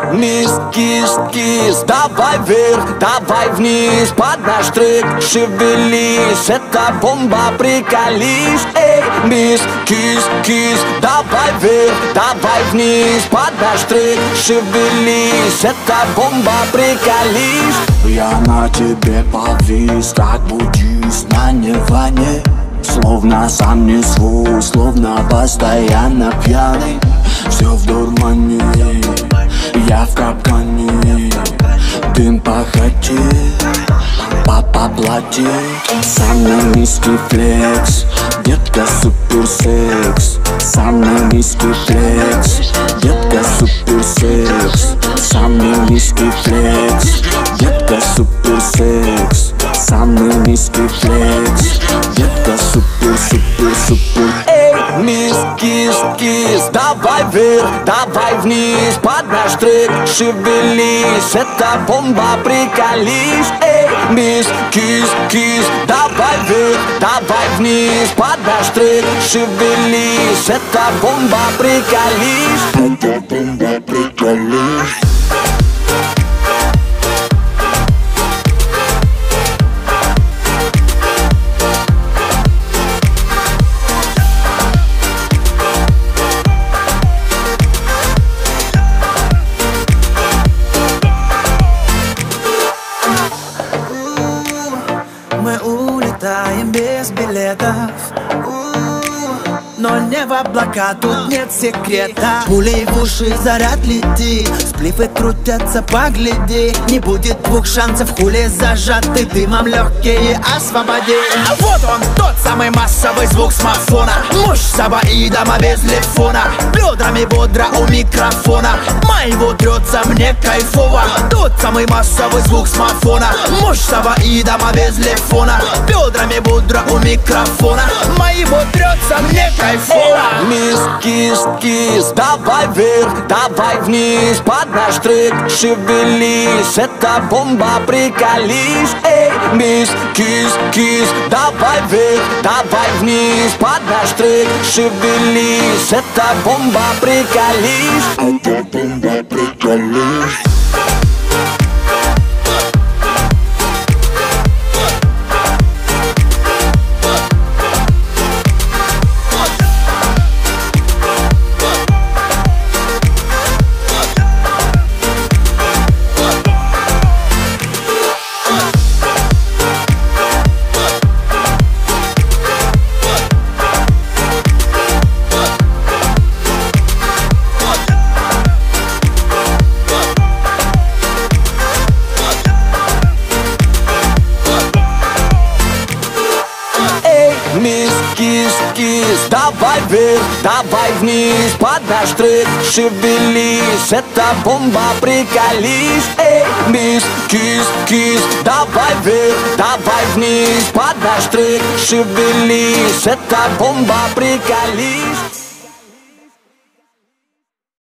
мисс, кис, давай вверх, давай вниз, под наш трек шевелись, это бомба, приколись. Эй, мисс, кис, давай вверх, давай вниз, под наш трек шевелись, это бомба, приколись. Я на тебе повис, как буддист на нирване. Словно сам несу, словно постоянно пьяный. Все в дурмане, я в капкане. Дым похоти, папа плати. Самый низкий флекс, детка супер секс. Самый низкий флекс, детка супер секс. Самый низкий флекс, детка супер секс. Самый низкий флекс, детка супер. Эй, мисс, кис, давай вверх, давай вниз, под наш трек шевелись, это бомба, приколись. Эй, мисс, кис, давай вверх, давай вниз, под наш трек шевелись, это бомба, приколись. Это бомба, приколись. Мы улетаем без билетов, но не в облака, тут нет секрета. Пулей в уши заряд летит, сплифы крутятся, погляди. Не будет двух шансов, хули зажаты дымом, легкие освободи. Вот он, тот самый массовый звук смартфона. Муж сабаидома без лефона, бедрами бодро у микрофона. Моего трется, мне кайфово. Тот самый массовый звук смартфона. Муж сабаидома без лефона, бедрами бодро у микрофона. Моего трется, мне кайфово. Мисс, кис, давай вверх, давай вниз, под наш трек шевелись, это бомба, приколись. Эй, мисс, кис, давай вверх, давай вниз, под наш трек шевелись, это бомба, приколись. Это бомба, приколись. Мисс, кис, давай вверх, давай вниз, под наш трек шевелись, это бомба, приколись. Эй, мисс, кис, давай вверх, давай вниз, под наш трек шевелись, это бомба, приколись.